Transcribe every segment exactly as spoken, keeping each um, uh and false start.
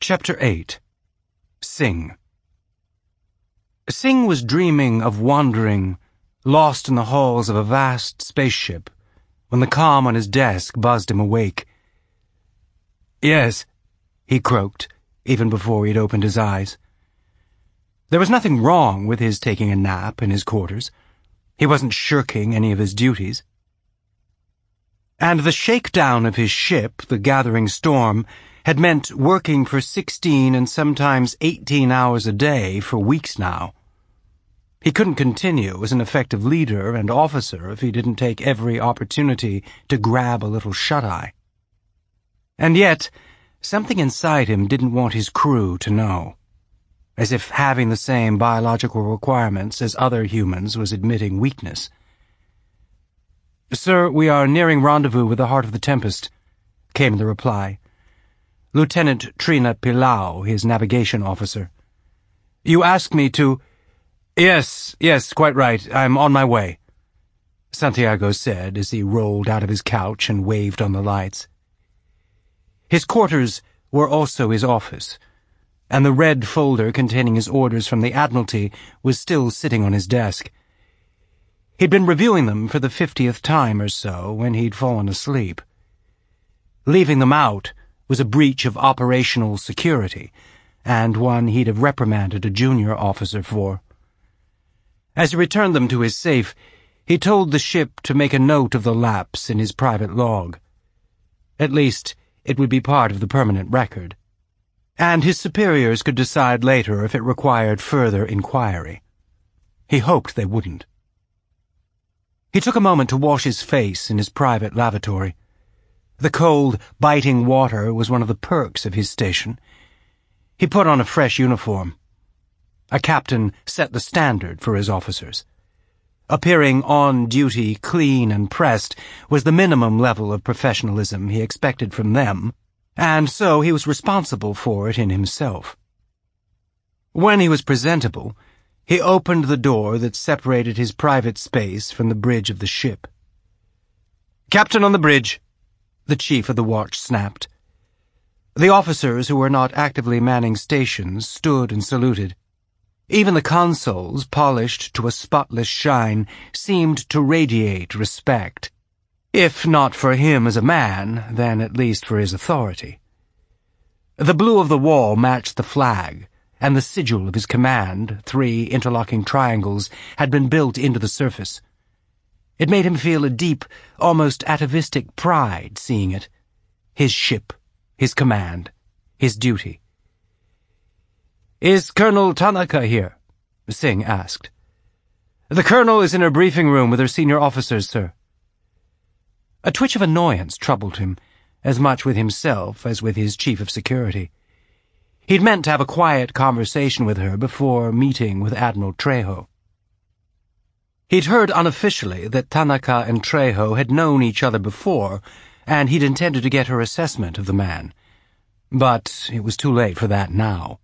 Chapter eight. Sing. Sing was dreaming of wandering, lost in the halls of a vast spaceship, when the comm on his desk buzzed him awake. "Yes," he croaked, even before he'd opened his eyes. There was nothing wrong with his taking a nap in his quarters. He wasn't shirking any of his duties. And the shakedown of his ship, the Gathering Storm, had meant working for sixteen and sometimes eighteen hours a day for weeks now. He couldn't continue as an effective leader and officer if he didn't take every opportunity to grab a little shut-eye. And yet, something inside him didn't want his crew to know, as if having the same biological requirements as other humans was admitting weakness. "Sir, we are nearing rendezvous with the Heart of the Tempest," came the reply. Lieutenant Trina Pilau, his navigation officer. "You asked me to—" "Yes, yes, quite right. I'm on my way," Santiago said as he rolled out of his couch and waved on the lights. His quarters were also his office, and the red folder containing his orders from the Admiralty was still sitting on his desk. He'd been reviewing them for the fiftieth time or so when he'd fallen asleep. Leaving them out was a breach of operational security, and one he'd have reprimanded a junior officer for. As he returned them to his safe, he told the ship to make a note of the lapse in his private log. At least, it would be part of the permanent record, and his superiors could decide later if it required further inquiry. He hoped they wouldn't. He took a moment to wash his face in his private lavatory. The cold, biting water was one of the perks of his station. He put on a fresh uniform. A captain set the standard for his officers. Appearing on duty, clean and pressed, was the minimum level of professionalism he expected from them, and so he was responsible for it in himself. When he was presentable, he opened the door that separated his private space from the bridge of the ship. "Captain on the bridge," the chief of the watch snapped. The officers who were not actively manning stations stood and saluted. Even the consoles, polished to a spotless shine, seemed to radiate respect. If not for him as a man, then at least for his authority. The blue of the wall matched the flag, and the sigil of his command, three interlocking triangles, had been built into the surface. It made him feel a deep, almost atavistic pride seeing it. His ship, his command, his duty. "Is Colonel Tanaka here?" Singh asked. "The colonel is in her briefing room with her senior officers, sir." A twitch of annoyance troubled him, as much with himself as with his chief of security. He'd meant to have a quiet conversation with her before meeting with Admiral Trejo. He'd heard unofficially that Tanaka and Trejo had known each other before, and he'd intended to get her assessment of the man. But it was too late for that now.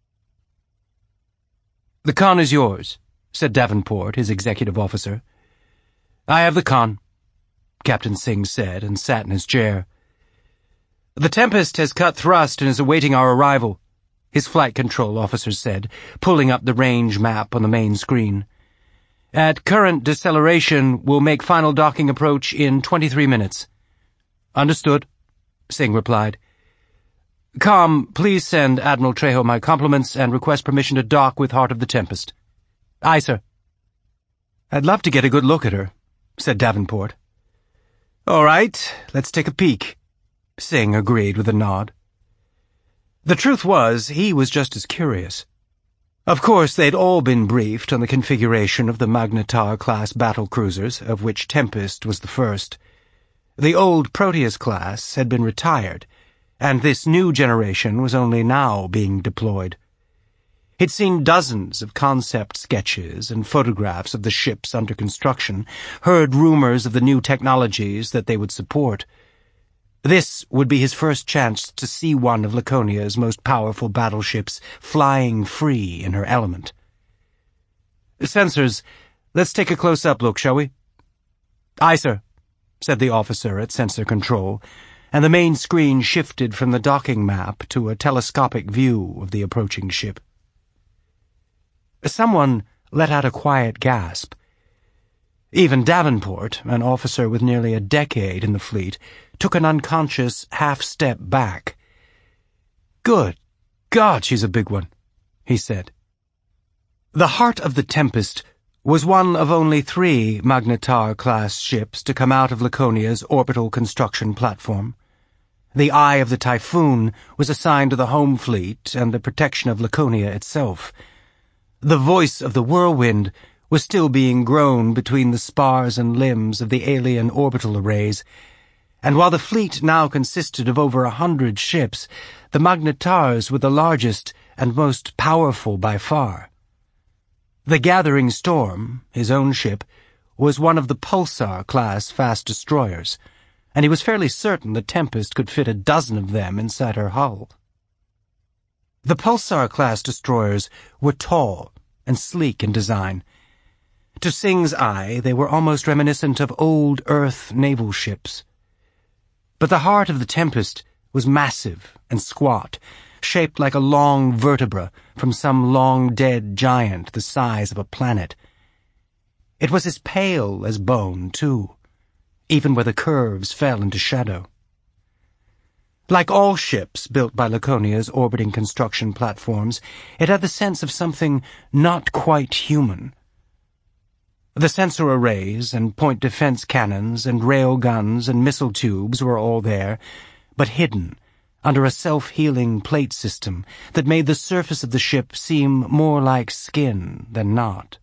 "The con is yours," said Davenport, his executive officer. "I have the con," Captain Singh said, and sat in his chair. "The Tempest has cut thrust and is awaiting our arrival," his flight control officer said, pulling up the range map on the main screen. "At current deceleration, we'll make final docking approach in twenty-three minutes. "Understood," Singh replied. "Com, please send Admiral Trejo my compliments and request permission to dock with Heart of the Tempest." "Aye, sir." "I'd love to get a good look at her," said Davenport. "All right, let's take a peek," Singh agreed with a nod. The truth was, he was just as curious. Of course, they'd all been briefed on the configuration of the Magnetar-class battlecruisers, of which Tempest was the first. The old Proteus-class had been retired, and this new generation was only now being deployed. He'd seen dozens of concept sketches and photographs of the ships under construction, heard rumors of the new technologies that they would support. This would be his first chance to see one of Laconia's most powerful battleships flying free in her element. "Sensors, let's take a close-up look, shall we?" "Aye, sir," said the officer at sensor control, and the main screen shifted from the docking map to a telescopic view of the approaching ship. Someone let out a quiet gasp. Even Davenport, an officer with nearly a decade in the fleet, took an unconscious half-step back. "Good God, she's a big one," he said. The Heart of the Tempest was one of only three Magnetar-class ships to come out of Laconia's orbital construction platform. The Eye of the Typhoon was assigned to the home fleet and the protection of Laconia itself. The Voice of the Whirlwind was still being grown between the spars and limbs of the alien orbital arrays, and while the fleet now consisted of over a hundred ships, the Magnetars were the largest and most powerful by far. The Gathering Storm, his own ship, was one of the Pulsar-class fast destroyers, and he was fairly certain the Tempest could fit a dozen of them inside her hull. The Pulsar-class destroyers were tall and sleek in design. To Singh's eye, they were almost reminiscent of old Earth naval ships. But the Heart of the Tempest was massive and squat, shaped like a long vertebra from some long-dead giant the size of a planet. It was as pale as bone, too, even where the curves fell into shadow. Like all ships built by Laconia's orbiting construction platforms, it had the sense of something not quite human. The sensor arrays and point defense cannons and rail guns and missile tubes were all there, but hidden under a self-healing plate system that made the surface of the ship seem more like skin than not.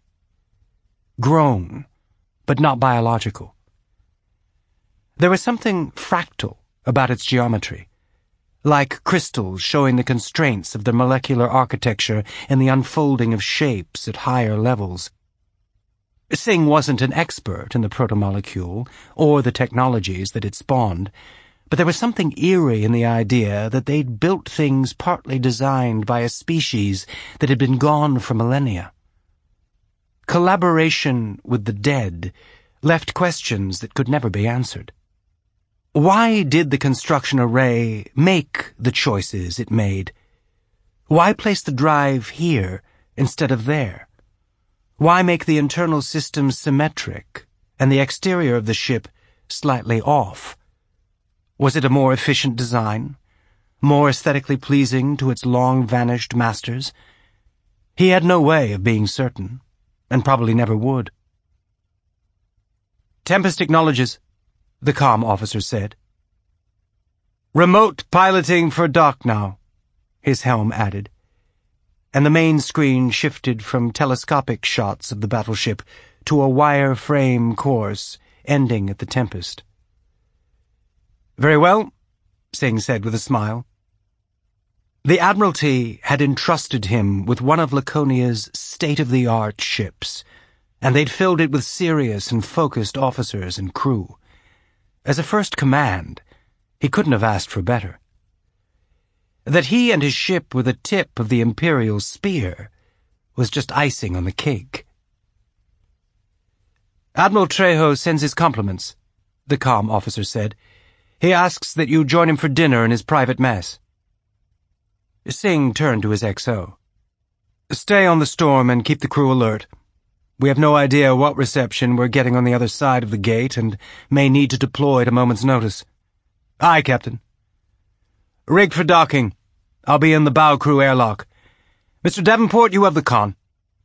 Grown, but not biological. There was something fractal about its geometry, like crystals showing the constraints of the molecular architecture in the unfolding of shapes at higher levels. Singh wasn't an expert in the protomolecule or the technologies that it spawned, but there was something eerie in the idea that they'd built things partly designed by a species that had been gone for millennia. Collaboration with the dead left questions that could never be answered. Why did the construction array make the choices it made? Why place the drive here instead of there? Why make the internal systems symmetric and the exterior of the ship slightly off? Was it a more efficient design, more aesthetically pleasing to its long-vanished masters? He had no way of being certain, and probably never would. "Tempest acknowledges," the comm officer said. "Remote piloting for dock now," his helm added, and the main screen shifted from telescopic shots of the battleship to a wire-frame course ending at the Tempest. "Very well," Singh said with a smile. The Admiralty had entrusted him with one of Laconia's state-of-the-art ships, and they'd filled it with serious and focused officers and crew. As a first command, he couldn't have asked for better. That he and his ship were the tip of the Imperial spear was just icing on the cake. "Admiral Trejo sends his compliments," the comm officer said. "He asks that you join him for dinner in his private mess." Singh turned to his X O. "Stay on the Storm and keep the crew alert. We have no idea what reception we're getting on the other side of the gate and may need to deploy at a moment's notice." "Aye, Captain." "Rig for docking. I'll be in the bow crew airlock. Mister Davenport, you have the con."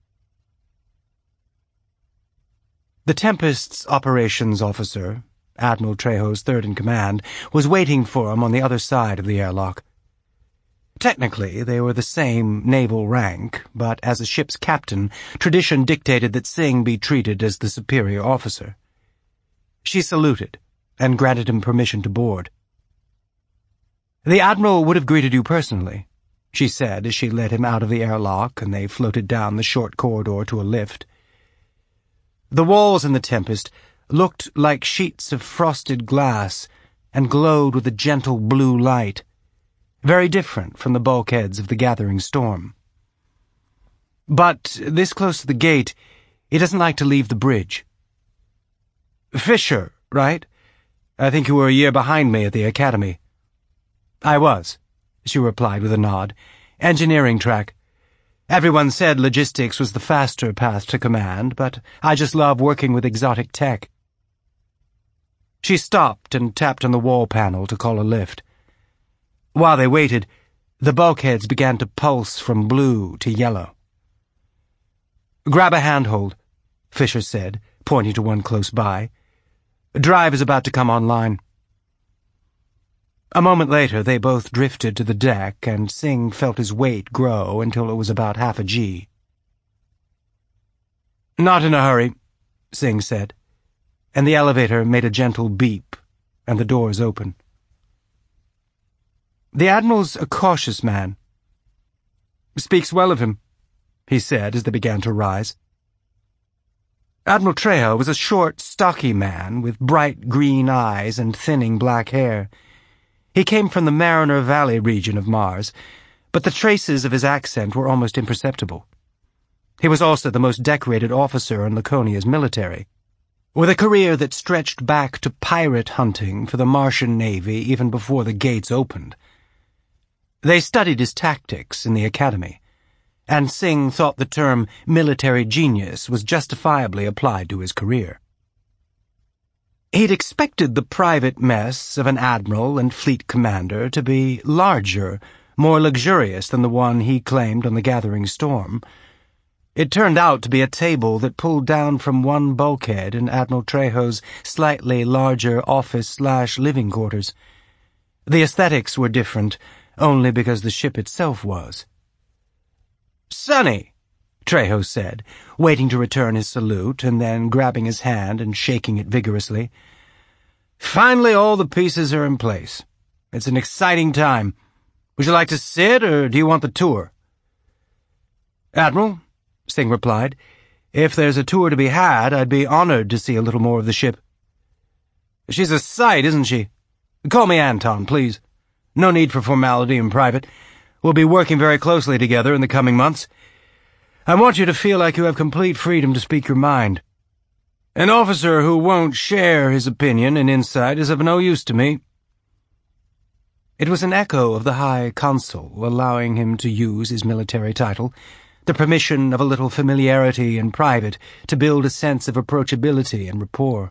The Tempest's operations officer, Admiral Trejo's third-in-command, was waiting for him on the other side of the airlock. Technically, they were the same naval rank, but as a ship's captain, tradition dictated that Singh be treated as the superior officer. She saluted and granted him permission to board. "The Admiral would have greeted you personally," she said as she led him out of the airlock and they floated down the short corridor to a lift. The walls in the Tempest looked like sheets of frosted glass and glowed with a gentle blue light, very different from the bulkheads of the Gathering Storm. "But this close to the gate, he doesn't like to leave the bridge." "Fisher, right? I think you were a year behind me at the academy. I was, she replied with a nod. Engineering track. Everyone said logistics was the faster path to command, but I just love working with exotic tech. She stopped and tapped on the wall panel to call a lift. While they waited, the bulkheads began to pulse from blue to yellow. Grab a handhold, Fisher said, pointing to one close by. Drive is about to come online. A moment later, they both drifted to the deck, and Singh felt his weight grow until it was about half a G. Not in a hurry, Singh said, and the elevator made a gentle beep, and the doors opened. The Admiral's a cautious man. Speaks well of him, he said as they began to rise. Admiral Trejo was a short, stocky man with bright green eyes and thinning black hair. He came from the Mariner Valley region of Mars, but the traces of his accent were almost imperceptible. He was also the most decorated officer in Laconia's military, with a career that stretched back to pirate hunting for the Martian Navy even before the gates opened. They studied his tactics in the academy, and Singh thought the term military genius was justifiably applied to his career. He'd expected the private mess of an admiral and fleet commander to be larger, more luxurious than the one he claimed on the Gathering Storm. It turned out to be a table that pulled down from one bulkhead in Admiral Trejo's slightly larger office-slash-living quarters. The aesthetics were different, only because the ship itself was. "Sonny," Trejo said, waiting to return his salute and then grabbing his hand and shaking it vigorously. "Finally all the pieces are in place. It's an exciting time. Would you like to sit, or do you want the tour?" "Admiral," Singh replied, "if there's a tour to be had, I'd be honored to see a little more of the ship." "She's a sight, isn't she? Call me Anton, please. No need for formality in private. We'll be working very closely together in the coming months. I want you to feel like you have complete freedom to speak your mind. An officer who won't share his opinion and insight is of no use to me." It was an echo of the High Consul allowing him to use his military title, the permission of a little familiarity in private to build a sense of approachability and rapport.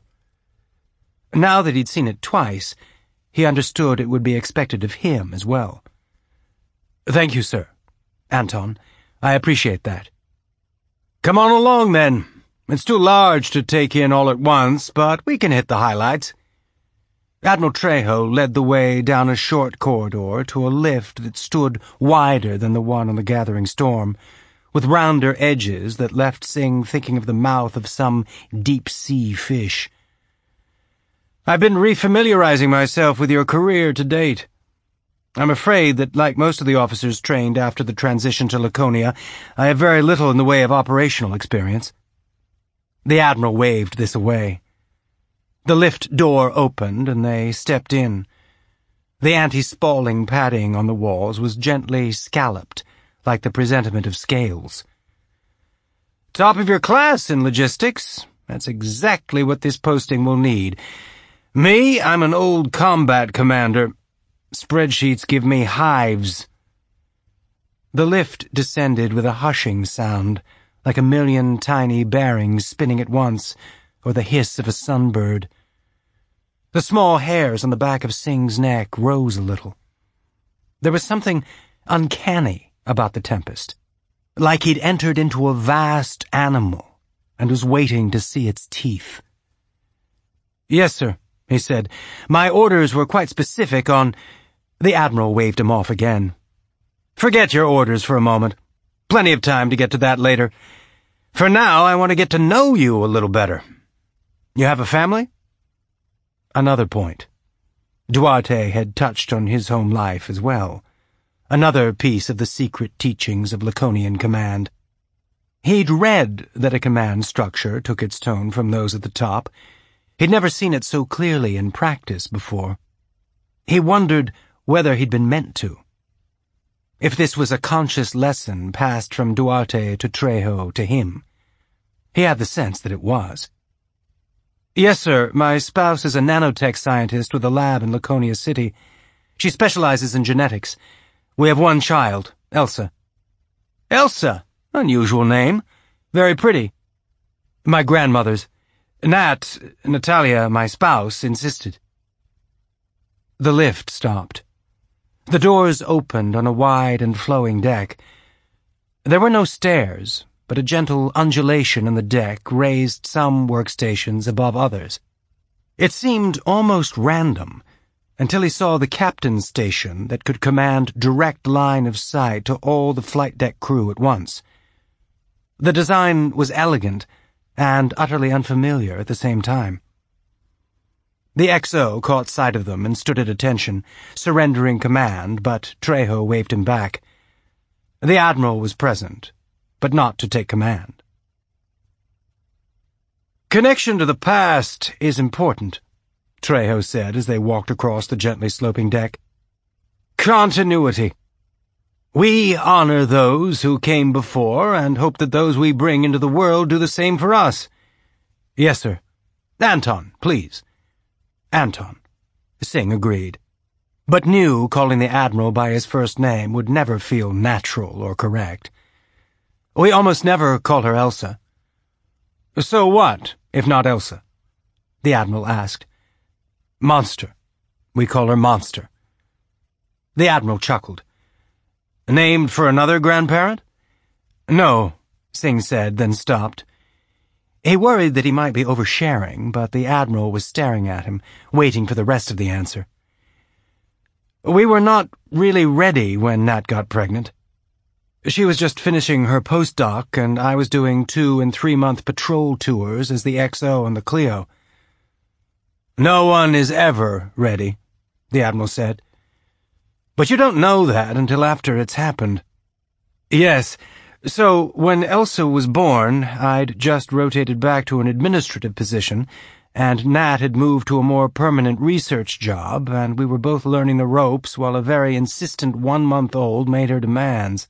Now that he'd seen it twice, he understood it would be expected of him as well. "Thank you, sir. Anton, I appreciate that." "Come on along, then. It's too large to take in all at once, but we can hit the highlights." Admiral Trejo led the way down a short corridor to a lift that stood wider than the one on the Gathering Storm, with rounder edges that left Singh thinking of the mouth of some deep-sea fish. "I've been refamiliarizing myself with your career to date. I'm afraid that, like most of the officers trained after the transition to Laconia, I have very little in the way of operational experience." The Admiral waved this away. The lift door opened, and they stepped in. The anti-spalling padding on the walls was gently scalloped, like the presentiment of scales. "Top of your class in logistics. That's exactly what this posting will need. Me, I'm an old combat commander. Spreadsheets give me hives." The lift descended with a hushing sound, like a million tiny bearings spinning at once, or the hiss of a sunbird. The small hairs on the back of Singh's neck rose a little. There was something uncanny about the Tempest, like he'd entered into a vast animal and was waiting to see its teeth. "Yes, sir," he said. "My orders were quite specific on—" The Admiral waved him off again. "Forget your orders for a moment. Plenty of time to get to that later. For now, I want to get to know you a little better. You have a family?" Another point. Duarte had touched on his home life as well. Another piece of the secret teachings of Laconian command. He'd read that a command structure took its tone from those at the top. He'd never seen it so clearly in practice before. He wondered whether he'd been meant to. If this was a conscious lesson passed from Duarte to Trejo to him. He had the sense that it was. Yes, sir. My spouse is a nanotech scientist with a lab in Laconia City. She specializes in genetics. We have one child, Elsa. Elsa? Unusual name. Very pretty. My grandmother's. Nat, Natalia, my spouse, insisted. The lift stopped. The doors opened on a wide and flowing deck. There were no stairs, but a gentle undulation in the deck raised some workstations above others. It seemed almost random, until he saw the captain's station that could command direct line of sight to all the flight deck crew at once. The design was elegant and utterly unfamiliar at the same time. The X O caught sight of them and stood at attention, surrendering command, but Trejo waved him back. The Admiral was present, but not to take command. Connection to the past is important, Trejo said as they walked across the gently sloping deck. Continuity. We honor those who came before and hope that those we bring into the world do the same for us. Yes, sir. Anton, please. Anton. Singh agreed, but knew calling the Admiral by his first name would never feel natural or correct. We almost never call her Elsa. So what, if not Elsa? The Admiral asked. Monster. We call her Monster. The Admiral chuckled. Named for another grandparent? No, Singh said, then stopped. He worried that he might be oversharing, but the Admiral was staring at him, waiting for the rest of the answer. We were not really ready when Nat got pregnant. She was just finishing her postdoc, and I was doing two- and three-month patrol tours as the X O and the Clio. No one is ever ready, the Admiral said. But you don't know that until after it's happened. Yes, so when Elsa was born, I'd just rotated back to an administrative position, and Nat had moved to a more permanent research job, and we were both learning the ropes while a very insistent one-month-old made her demands.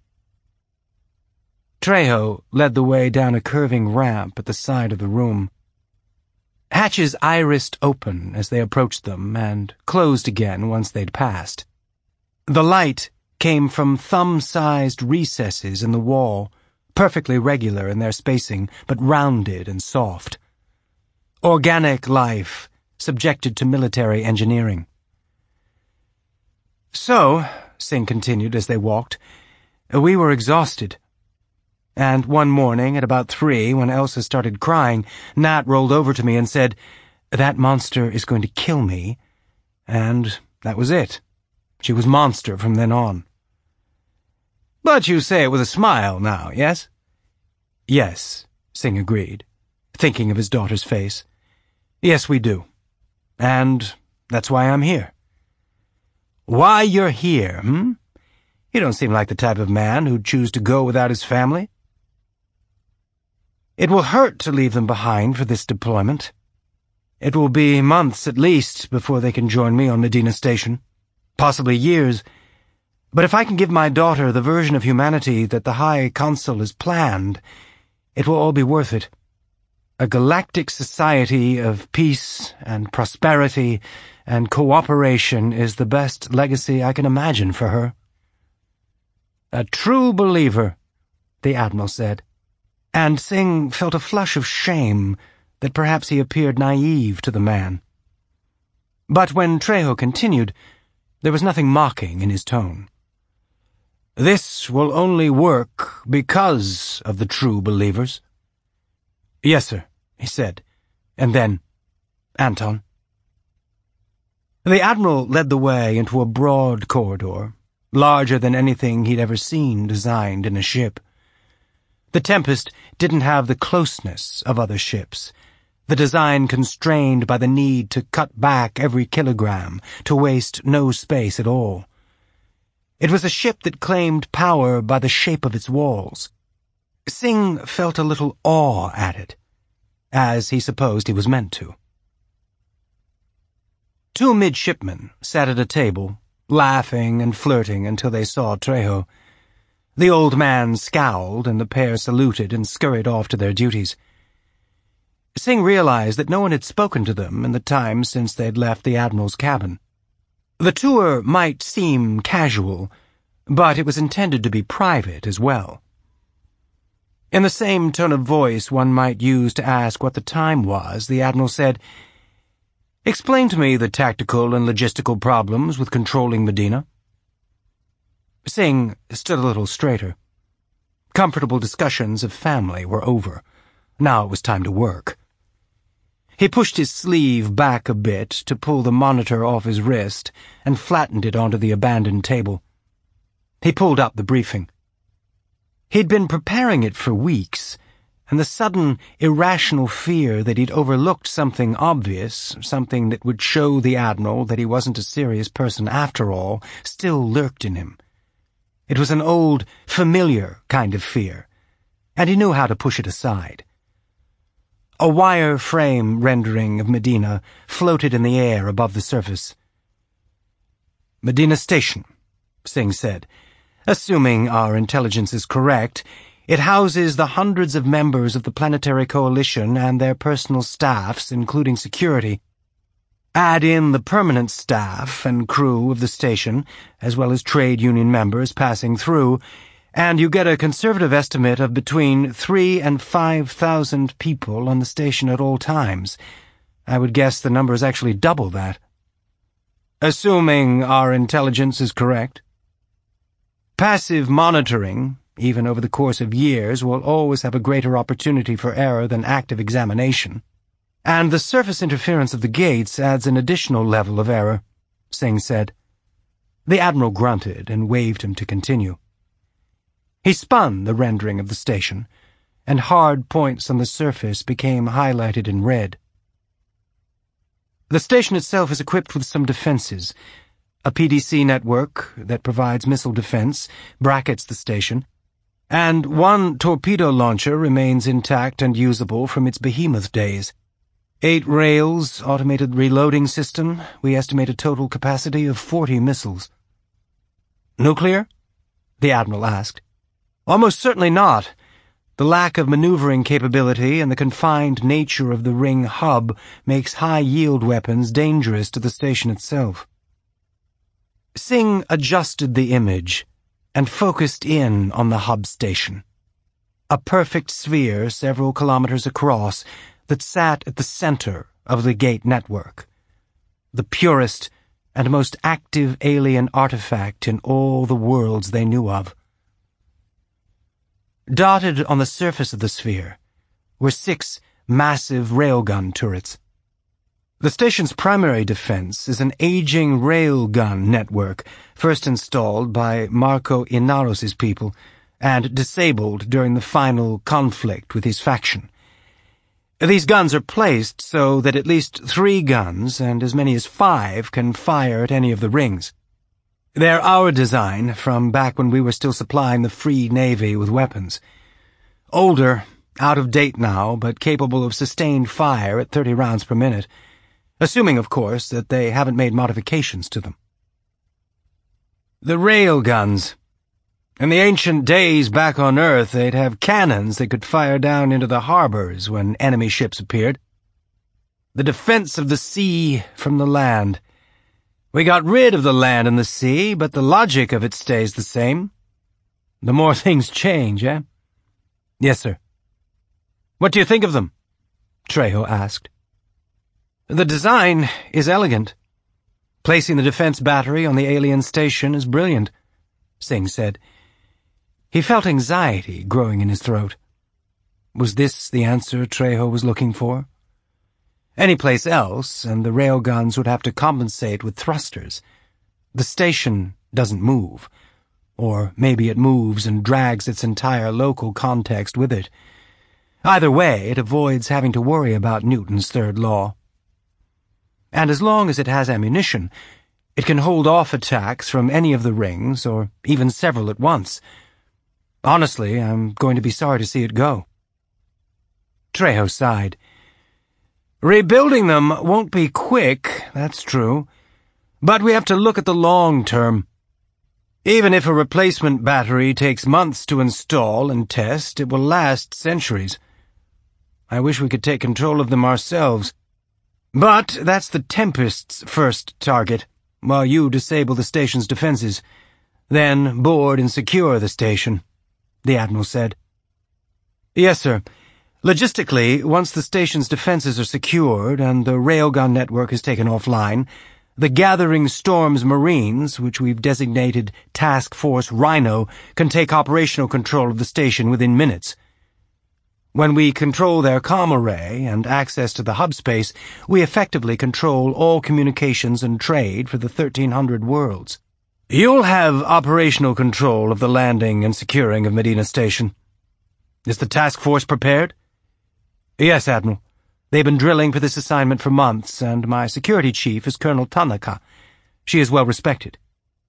Trejo led the way down a curving ramp at the side of the room. Hatches irised open as they approached them and closed again once they'd passed. The light came from thumb-sized recesses in the wall, perfectly regular in their spacing, but rounded and soft. Organic life, subjected to military engineering. So, Singh continued as they walked, we were exhausted. And one morning at about three, when Elsa started crying, Nat rolled over to me and said, "That monster is going to kill me," and that was it. She was Monster from then on. But you say it with a smile now, yes? Yes, Singh agreed, thinking of his daughter's face. Yes, we do. And that's why I'm here. Why you're here, hmm? You don't seem like the type of man who'd choose to go without his family. It will hurt to leave them behind for this deployment. It will be months at least before they can join me on Medina Station. Possibly years, but if I can give my daughter the version of humanity that the High Consul has planned, it will all be worth it. A galactic society of peace and prosperity and cooperation is the best legacy I can imagine for her. A true believer, the Admiral said, and Singh felt a flush of shame that perhaps he appeared naive to the man. But when Trejo continued, there was nothing mocking in his tone. This will only work because of the true believers. Yes, sir, he said, and then, Anton. The Admiral led the way into a broad corridor, larger than anything he'd ever seen designed in a ship. The Tempest didn't have the closeness of other ships, the design constrained by the need to cut back every kilogram, to waste no space at all. It was a ship that claimed power by the shape of its walls. Singh felt a little awe at it, as he supposed he was meant to. Two midshipmen sat at a table, laughing and flirting until they saw Trejo. The old man scowled, and the pair saluted and scurried off to their duties. Singh realized that no one had spoken to them in the time since they had left the Admiral's cabin. The tour might seem casual, but it was intended to be private as well. In the same tone of voice one might use to ask what the time was, the Admiral said, "Explain to me the tactical and logistical problems with controlling Medina." Singh stood a little straighter. Comfortable discussions of family were over. Now it was time to work. He pushed his sleeve back a bit to pull the monitor off his wrist and flattened it onto the abandoned table. He pulled up the briefing. He'd been preparing it for weeks, and the sudden, irrational fear that he'd overlooked something obvious, something that would show the Admiral that he wasn't a serious person after all, still lurked in him. It was an old, familiar kind of fear, and he knew how to push it aside. A wire frame rendering of Medina floated in the air above the surface. "Medina Station," Singh said. "Assuming our intelligence is correct, it houses the hundreds of members of the Planetary Coalition and their personal staffs, including security. Add in the permanent staff and crew of the station, as well as trade union members passing through, and you get a conservative estimate of between three and five thousand people on the station at all times. I would guess the number is actually double that. Assuming our intelligence is correct. Passive monitoring, even over the course of years, will always have a greater opportunity for error than active examination. And the surface interference of the gates adds an additional level of error," Singh said. The Admiral grunted and waved him to continue. He spun the rendering of the station, and hard points on the surface became highlighted in red. The station itself is equipped with some defenses. A P D C network that provides missile defense brackets the station, and one torpedo launcher remains intact and usable from its behemoth days. Eight rails, automated reloading system, we estimate a total capacity of forty missiles. "Nuclear?" the Admiral asked. "Almost certainly not. The lack of maneuvering capability and the confined nature of the ring hub makes high-yield weapons dangerous to the station itself." Singh adjusted the image and focused in on the hub station. A perfect sphere several kilometers across that sat at the center of the gate network. The purest and most active alien artifact in all the worlds they knew of. Dotted on the surface of the sphere were six massive railgun turrets. The station's primary defense is an aging railgun network, first installed by Marco Inaros's people and disabled during the final conflict with his faction. These guns are placed so that at least three guns and as many as five can fire at any of the rings. They're our design from back when we were still supplying the Free Navy with weapons. Older, out of date now, but capable of sustained fire at thirty rounds per minute, assuming, of course, that they haven't made modifications to them. The rail guns. In the ancient days back on Earth, they'd have cannons that could fire down into the harbors when enemy ships appeared. The defense of the sea from the land. We got rid of the land and the sea, but the logic of it stays the same. The more things change, eh? Yes, sir. What do you think of them? Trejo asked. The design is elegant. Placing the defense battery on the alien station is brilliant, Singh said. He felt anxiety growing in his throat. Was this the answer Trejo was looking for? Any place else, and the railguns would have to compensate with thrusters. The station doesn't move. Or maybe it moves and drags its entire local context with it. Either way, it avoids having to worry about Newton's third law. And as long as it has ammunition, it can hold off attacks from any of the rings, or even several at once. Honestly, I'm going to be sorry to see it go. Trejo sighed. Rebuilding them won't be quick, that's true, but we have to look at the long term. Even if a replacement battery takes months to install and test, it will last centuries. I wish we could take control of them ourselves. But that's the Tempest's first target, while you disable the station's defenses. Then board and secure the station, the Admiral said. Yes, sir. Logistically, once the station's defenses are secured and the railgun network is taken offline, the Gathering Storm's Marines, which we've designated Task Force Rhino, can take operational control of the station within minutes. When we control their comm array and access to the hub space, we effectively control all communications and trade for the thirteen hundred worlds. You'll have operational control of the landing and securing of Medina Station. Is the task force prepared? Yes, Admiral. They've been drilling for this assignment for months, and my security chief is Colonel Tanaka. She is well respected.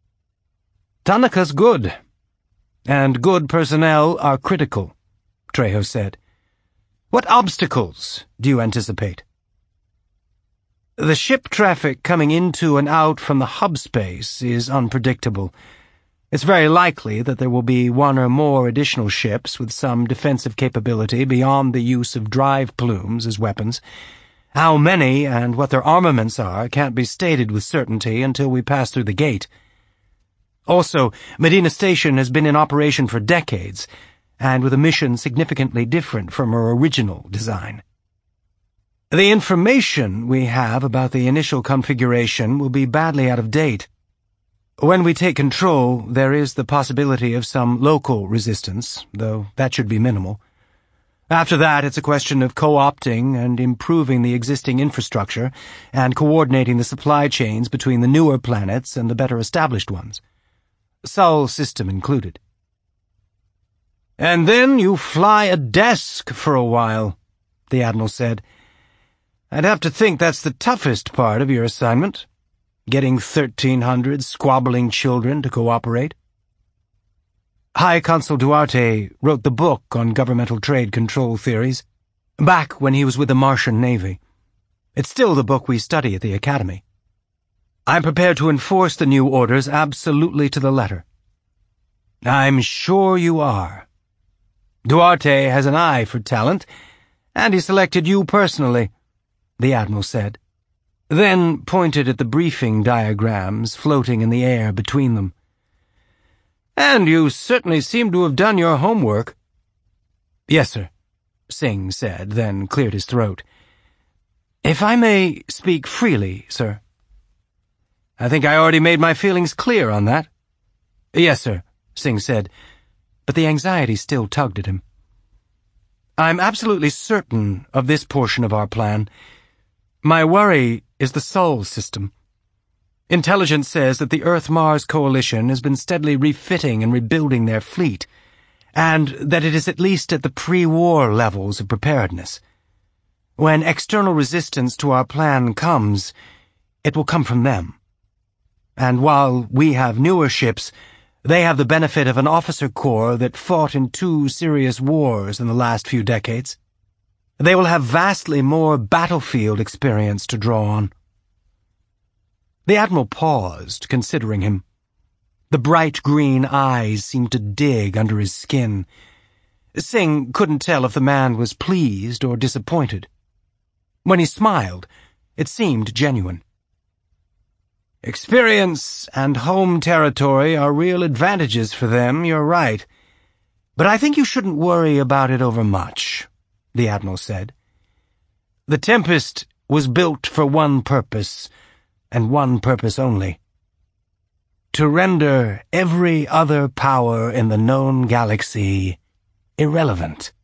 Tanaka's good, and good personnel are critical, Trejo said. What obstacles do you anticipate? The ship traffic coming into and out from the hub space is unpredictable. It's very likely that there will be one or more additional ships with some defensive capability beyond the use of drive plumes as weapons. How many and what their armaments are can't be stated with certainty until we pass through the gate. Also, Medina Station has been in operation for decades, and with a mission significantly different from her original design. The information we have about the initial configuration will be badly out of date. When we take control, there is the possibility of some local resistance, though that should be minimal. After that, it's a question of co-opting and improving the existing infrastructure and coordinating the supply chains between the newer planets and the better-established ones, Sol system included. And then you fly a desk for a while, the Admiral said. I'd have to think that's the toughest part of your assignment. Getting thirteen hundred squabbling children to cooperate. High Consul Duarte wrote the book on governmental trade control theories, back when he was with the Martian Navy. It's still the book we study at the Academy. I'm prepared to enforce the new orders absolutely to the letter. I'm sure you are. Duarte has an eye for talent, and he selected you personally, the Admiral said, then pointed at the briefing diagrams floating in the air between them. And you certainly seem to have done your homework. Yes, sir, Singh said, then cleared his throat. If I may speak freely, sir. I think I already made my feelings clear on that. Yes, sir, Singh said, but the anxiety still tugged at him. I'm absolutely certain of this portion of our plan. My worry is the Sol system. Intelligence says that the Earth-Mars coalition has been steadily refitting and rebuilding their fleet, and that it is at least at the pre-war levels of preparedness. When external resistance to our plan comes, it will come from them. And while we have newer ships, they have the benefit of an officer corps that fought in two serious wars in the last few decades. They will have vastly more battlefield experience to draw on. The Admiral paused, considering him. The bright green eyes seemed to dig under his skin. Singh couldn't tell if the man was pleased or disappointed. When he smiled, it seemed genuine. Experience and home territory are real advantages for them, you're right. But I think you shouldn't worry about it overmuch, the Admiral said. The Tempest was built for one purpose, and one purpose only. To render every other power in the known galaxy irrelevant.